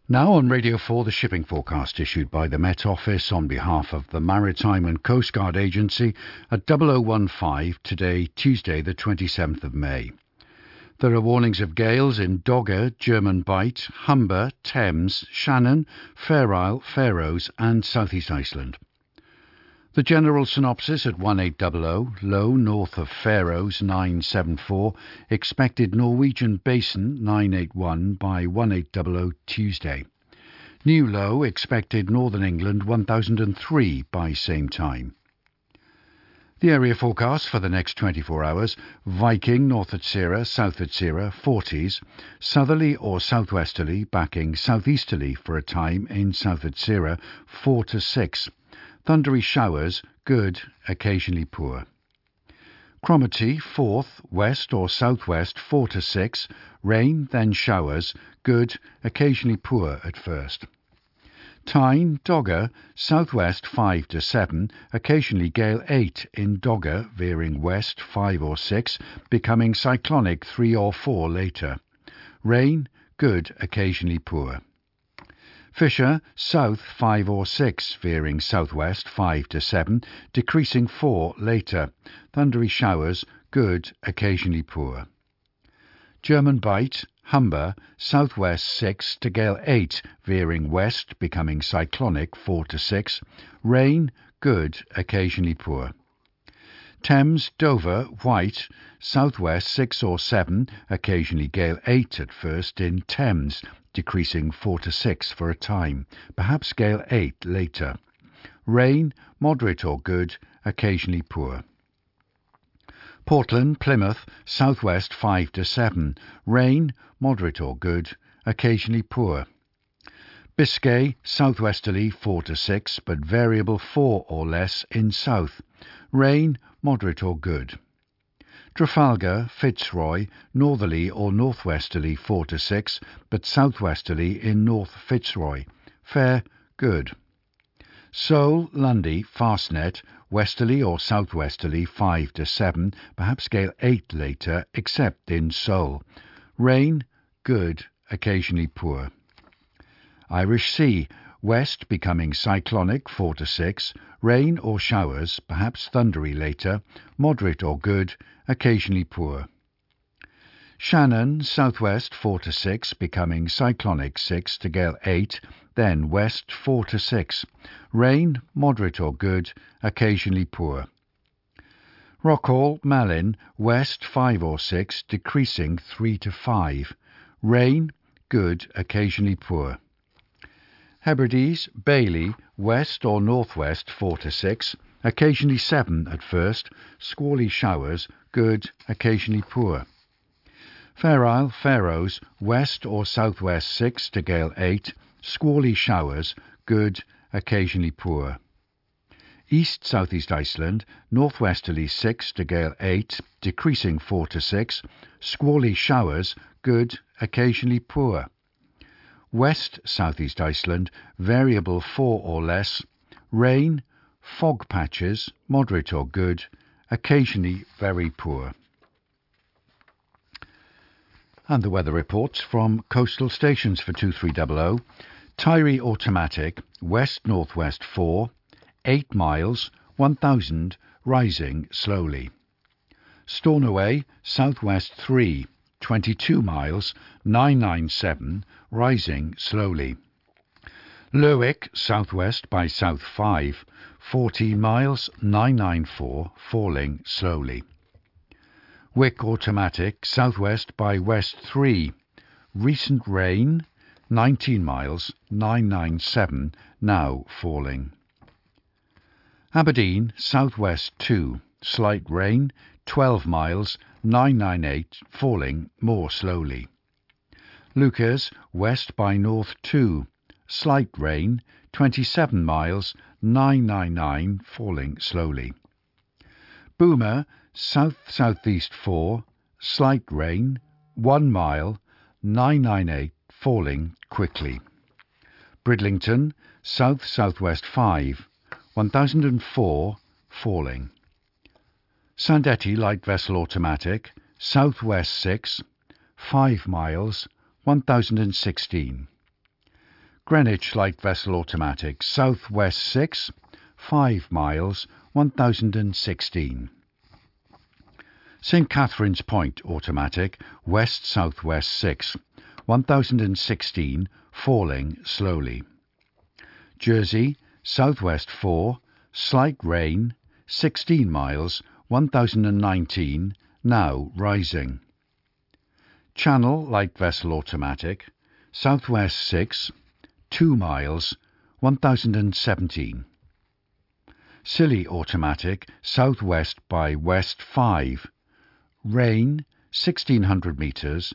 Now on Radio 4, the shipping forecast issued by the Met Office on behalf of the Maritime and Coast Guard Agency at 0015 today, Tuesday the 27th of May. There are warnings of gales in Dogger, German Bight, Humber, Thames, Shannon, Fair Isle, Faroes and South East Iceland. The general synopsis at 1800, low north of Faroes 974, expected Norwegian Basin 981 by 1800 Tuesday. New low expected Northern England 1003 by same time. The area forecast for the next 24 hours: Viking north at Sierra, south at Sierra, 40s, southerly or southwesterly backing southeasterly for a time in south at Sierra, 4 to 6. Thundery showers, good, occasionally poor. Cromarty, 4th, west or southwest, 4 to 6. Rain, then showers, good, occasionally poor at first. Tyne, Dogger, southwest 5 to 7, occasionally gale 8 in Dogger, veering west 5 or 6, becoming cyclonic 3 or 4 later. Rain, good, occasionally poor. Fisher, south 5 or 6, veering southwest 5 to 7, decreasing 4 later. Thundery showers, good, occasionally poor. German Bight, Humber, southwest 6 to gale 8, veering west, becoming cyclonic 4 to 6. Rain, good, occasionally poor. Thames, Dover, White, southwest 6 or 7, occasionally gale 8 at first in Thames, decreasing 4 to 6 for a time, perhaps gale 8 later. Rain, moderate or good, occasionally poor. Portland, Plymouth, southwest 5 to 7, rain, moderate or good, occasionally poor. Biscay, southwesterly 4 to 6, but variable 4 or less in south. Rain, moderate or good. Trafalgar, Fitzroy, northerly or northwesterly 4 to 6, but southwesterly in North Fitzroy. Fair, good. Seoul, Lundy, Fastnet, westerly or southwesterly 5 to 7, perhaps gale 8 later, except in Seoul. Rain, good, occasionally poor. Irish Sea, west becoming cyclonic 4 to 6, rain or showers, perhaps thundery later, moderate or good, occasionally poor. Shannon, southwest 4 to 6, becoming cyclonic 6 to gale 8, then west 4 to 6. Rain, moderate or good, occasionally poor. Rockall, Malin, west 5 or 6, decreasing 3 to 5. Rain, good, occasionally poor. Hebrides, Bailey, west or northwest 4 to 6, occasionally 7 at first, squally showers, good, occasionally poor. Fair Isle, Faroes, west or southwest 6 to gale 8, squally showers, good, occasionally poor. East Southeast Iceland, northwesterly 6 to gale 8, decreasing 4 to 6, squally showers, good, occasionally poor. West Southeast Iceland, variable 4 or less, rain, fog patches, moderate or good, occasionally very poor. And the weather reports from coastal stations for 2300. Tiree automatic, west-northwest 4, 8 miles, 1000, rising slowly. Stornoway, southwest 3, 22 miles, 997, rising slowly. Lerwick, southwest by south 5, 14 miles, 994, falling slowly. Wick automatic, southwest by west 3, recent rain, 19 miles, 997, now falling. Aberdeen, southwest 2, slight rain, 12 miles, 998, falling more slowly. Lucas, west by north 2, slight rain, 27 miles, 999, falling slowly. Boomer, south-southeast 4, slight rain, 1 mile, 998, falling quickly. Bridlington, south-southwest 5, 1004, falling. Sandetti light vessel automatic, southwest 6, 5 miles, 1016. Greenwich light vessel automatic, southwest 6, 5 miles, 1016. St Catherine's Point automatic, west-southwest 6, 1016, falling slowly. Jersey, southwest 4, slight rain, 16 miles, 1019, now rising. Channel light vessel automatic, southwest 6, 2 miles, 1017. Scilly automatic, southwest by west 5, rain, 1600 metres,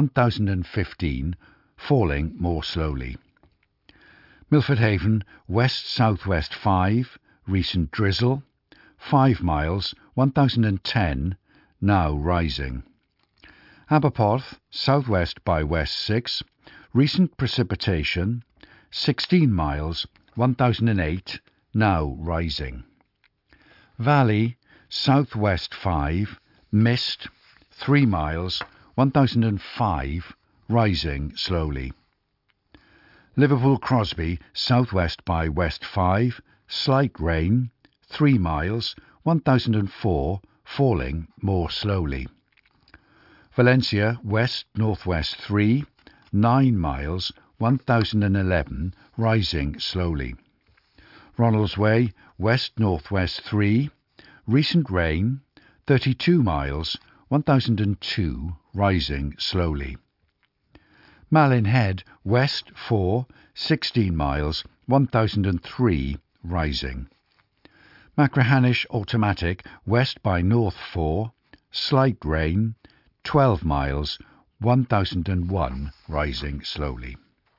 1015, falling more slowly. Milford Haven, west-southwest 5, recent drizzle, 5 miles, 1010, now rising. Aberporth, southwest by west 6, recent precipitation, 16 miles, 1008, now rising. Valley, southwest 5, mist, 3 miles, 1005, rising slowly. Liverpool Crosby, southwest by west 5, slight rain, 3 miles, 1004, falling more slowly. Valencia, west-northwest 3, 9 miles, 1011, rising slowly. Ronaldsway, west-northwest 3, recent rain, 32 miles, 1002, rising slowly. Malin Head, west 4, 16 miles, 1003, rising. Machrihanish automatic, west by north 4, slight rain, 12 miles, 1001, rising slowly.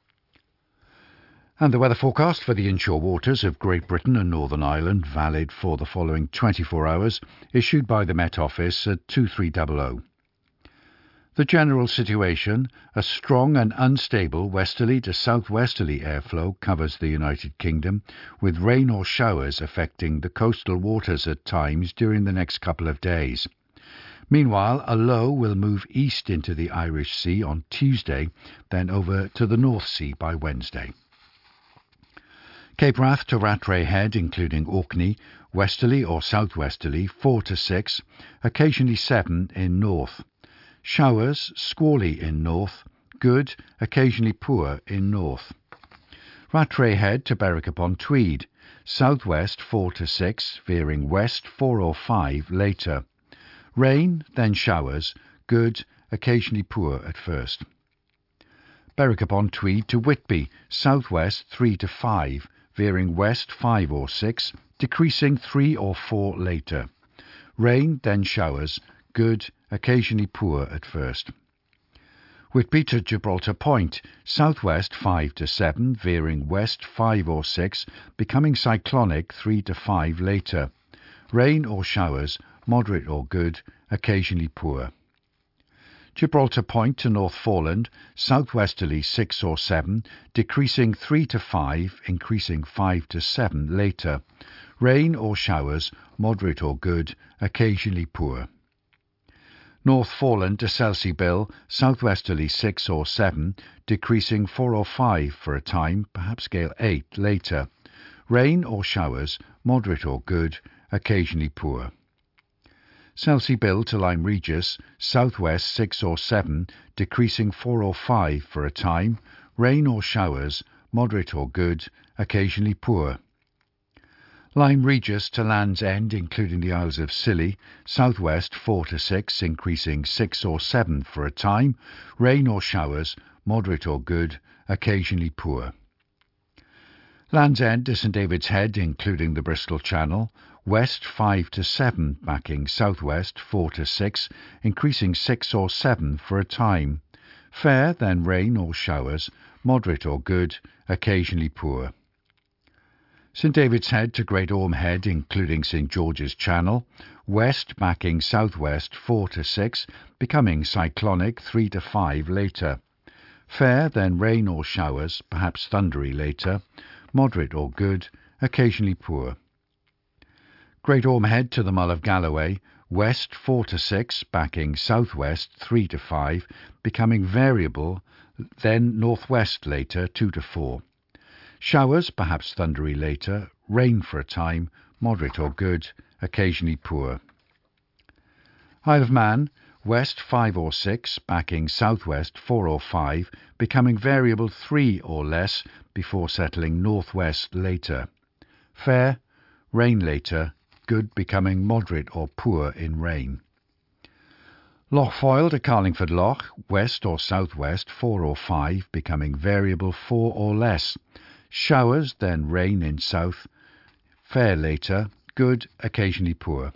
And the weather forecast for the inshore waters of Great Britain and Northern Ireland, valid for the following 24 hours, issued by the Met Office at 2300. The general situation: a strong and unstable westerly to southwesterly airflow covers the United Kingdom, with rain or showers affecting the coastal waters at times during the next couple of days. Meanwhile, a low will move east into the Irish Sea on Tuesday, then over to the North Sea by Wednesday. Cape Wrath to Rattray Head, including Orkney, westerly or southwesterly 4 to 6, occasionally 7 in north. Showers, squally in north, good, occasionally poor in north. Rattray Head to Berwick-upon-Tweed, southwest 4 to 6, veering west 4 or 5 later. Rain, then showers, good, occasionally poor at first. Berwick-upon-Tweed to Whitby, southwest 3 to 5, veering west 5 or 6, decreasing 3 or 4 later. Rain, then showers, good, occasionally poor at first. Whitby to Gibraltar Point, southwest 5 to 7, veering west 5 or 6, becoming cyclonic 3 to 5 later. Rain or showers, moderate or good, occasionally poor. Gibraltar Point to North Foreland, southwesterly 6 or 7, decreasing 3 to 5, increasing 5 to 7 later. Rain or showers, moderate or good, occasionally poor. North Foreland to Selsey Bill, southwesterly 6 or 7, decreasing 4 or 5 for a time, perhaps gale 8 later. Rain or showers, moderate or good, occasionally poor. Selsey Bill to Lyme Regis, southwest 6 or 7, decreasing 4 or 5 for a time, rain or showers, moderate or good, occasionally poor. Lyme Regis to Land's End, including the Isles of Scilly, southwest 4 to 6, increasing 6 or 7 for a time, rain or showers, moderate or good, occasionally poor. Land's End to St David's Head, including the Bristol Channel, west 5 to 7, backing southwest 4 to 6, increasing 6 or 7 for a time. Fair, then rain or showers, moderate or good, occasionally poor. St David's Head to Great Orme Head, including St George's Channel, west backing southwest 4 to 6, becoming cyclonic 3 to 5 later. Fair, then rain or showers, perhaps thundery later, moderate or good, occasionally poor. Great Orme Head to the Mull of Galloway, west 4 to 6, backing southwest 3 to 5, becoming variable, then northwest later 2 to 4. Showers, perhaps thundery later. Rain for a time, moderate or good, occasionally poor. Isle of Man, west 5 or 6, backing southwest 4 or 5, becoming variable 3 or less before settling northwest later. Fair, rain later, good becoming moderate or poor in rain. Loch Foyle to Carlingford Loch, west or southwest 4 or 5, becoming variable 4 or less. Showers, then rain in south. Fair later, good, occasionally poor.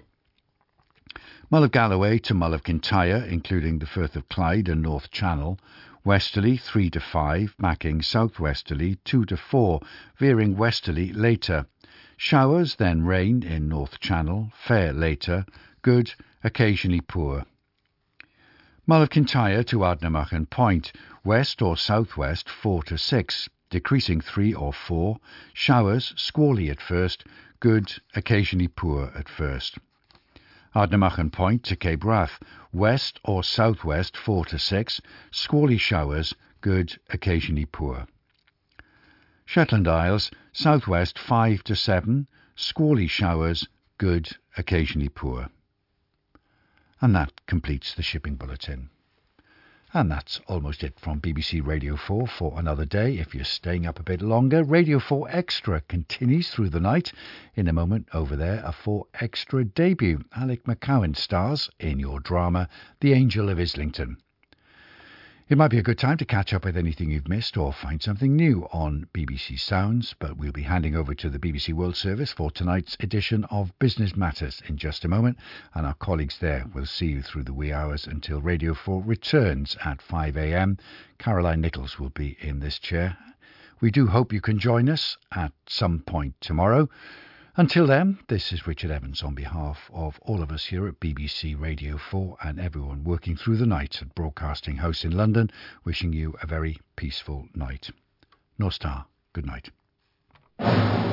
Mull of Galloway to Mull of Kintyre, including the Firth of Clyde and North Channel. Westerly 3 to 5, backing southwesterly 2 to 4, veering westerly later. Showers, then rain in North Channel. Fair later, good, occasionally poor. Mull of Kintyre to Ardnamurchan Point, west or southwest 4 to 6, decreasing 3 or 4. Showers, squally at first, good, occasionally poor at first. Ardnamurchan Point to Cape Wrath, west or southwest 4 to 6, squally showers, good, occasionally poor. Shetland Isles, southwest 5 to 7, squally showers, good, occasionally poor. And that completes the shipping bulletin. And that's almost it from BBC Radio 4 for another day. If you're staying up a bit longer, Radio 4 Extra continues through the night. In a moment, over there, a 4 Extra debut. Alec McCowan stars in your drama, The Angel of Islington. It might be a good time to catch up with anything you've missed or find something new on BBC Sounds, but we'll be handing over to the BBC World Service for tonight's edition of Business Matters in just a moment, and our colleagues there will see you through the wee hours until Radio 4 returns at 5 a.m. Caroline Nichols will be in this chair. We do hope you can join us at some point tomorrow. Until then, this is Richard Evans on behalf of all of us here at BBC Radio 4 and everyone working through the night at Broadcasting House in London, wishing you a very peaceful night. Nostar, good night.